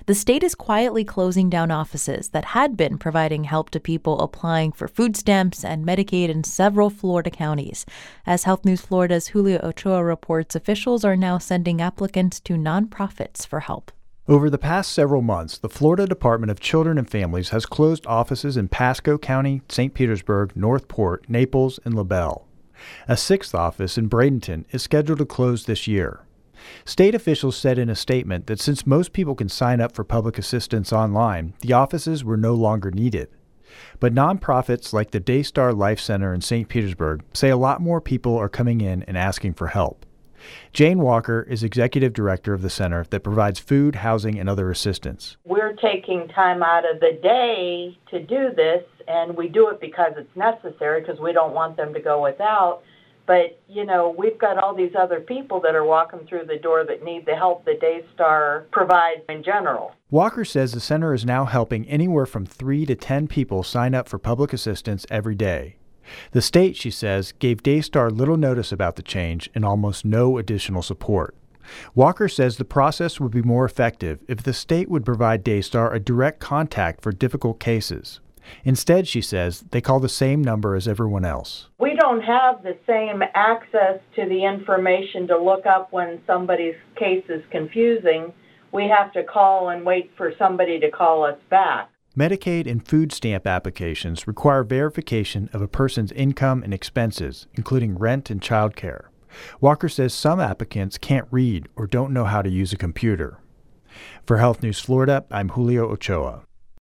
the state is quietly closing down offices that had been providing help to people applying for food stamps and Medicaid in several Florida counties. As Health News Florida's Julio Ochoa reports, officials are now sending applicants to nonprofits for help. Over the past several months, the Florida Department of Children and Families has closed offices in Pasco County, St. Petersburg, North Port, Naples, and LaBelle. A sixth office in Bradenton is scheduled to close this year. State officials said in a statement that since most people can sign up for public assistance online, the offices were no longer needed. But nonprofits like the Daystar Life Center in St. Petersburg say a lot more people are coming in and asking for help. Jane Walker is executive director of the center that provides food, housing, and other assistance. We're taking time out of the day to do this, and we do it because it's necessary, because we don't want them to go without. But, we've got all these other people that are walking through the door that need the help that Daystar provides in general. Walker says the center is now helping anywhere from 3 to 10 people sign up for public assistance every day. The state, she says, gave Daystar little notice about the change and almost no additional support. Walker says the process would be more effective if the state would provide Daystar a direct contact for difficult cases. Instead, she says, they call the same number as everyone else. We don't have the same access to the information to look up when somebody's case is confusing. We have to call and wait for somebody to call us back. Medicaid and food stamp applications require verification of a person's income and expenses, including rent and child care. Walker says some applicants can't read or don't know how to use a computer. For Health News Florida, I'm Julio Ochoa.